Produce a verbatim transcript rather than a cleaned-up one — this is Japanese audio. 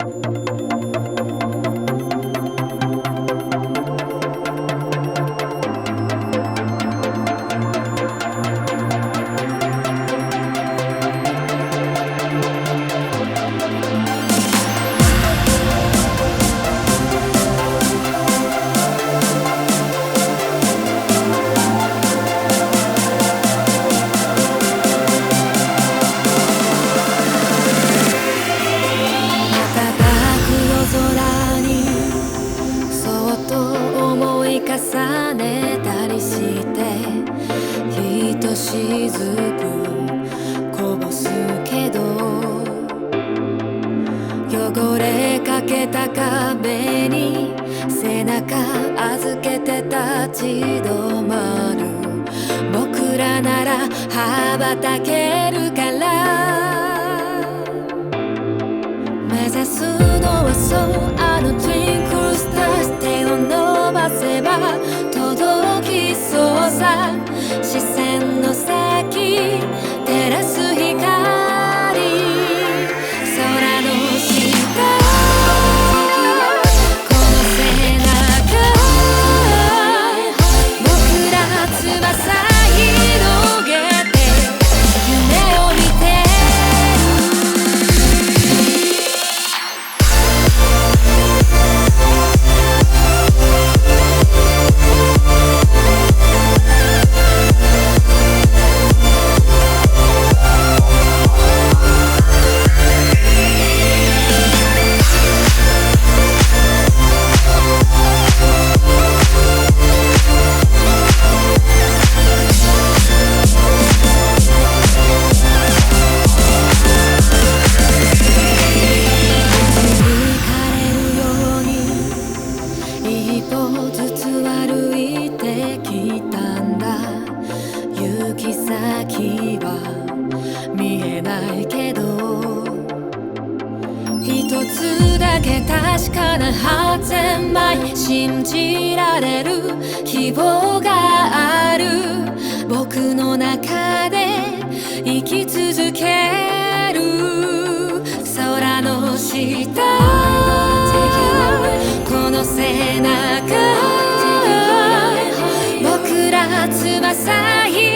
重ねたりしてひとしずくこぼすけど汚れかけた壁に背中預けて立ち止まる僕らなら羽ばたけるから目指すのはそうあの Twinkle Stars 手を伸ばせば届きそうさ視線の先照らす光空の下この背中僕ら翼広げて夢を見て行き先は見えないけど一つだけ確かなはずまい信じられる希望がある僕の中で生き続ける空の下この背中僕ら翼